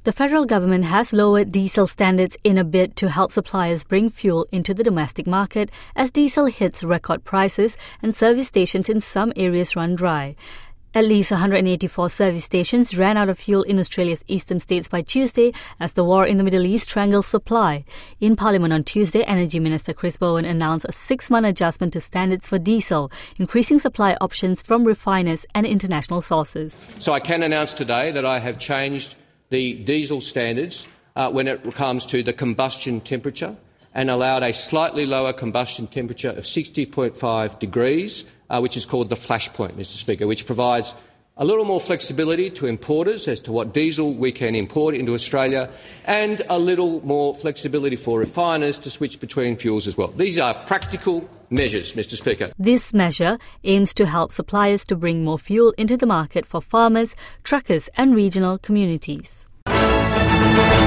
The federal government has lowered diesel standards in a bid to help suppliers bring fuel into the domestic market as diesel hits record prices and service stations in some areas run dry. At least 184 service stations ran out of fuel in Australia's eastern states by Tuesday as the war in the Middle East strangled supply. In Parliament on Tuesday, Energy Minister Chris Bowen announced a 6-month adjustment to standards for diesel, increasing supply options from refiners and international sources. So I can announce today that I have changed the diesel standards when it comes to the combustion temperature and allowed a slightly lower combustion temperature of 60.5 degrees, which is called the flash point, Mr Speaker, which provides a little more flexibility to importers as to what diesel we can import into Australia and a little more flexibility for refiners to switch between fuels as well. These are practical measures, Mr Speaker. This measure aims to help suppliers to bring more fuel into the market for farmers, truckers and regional communities.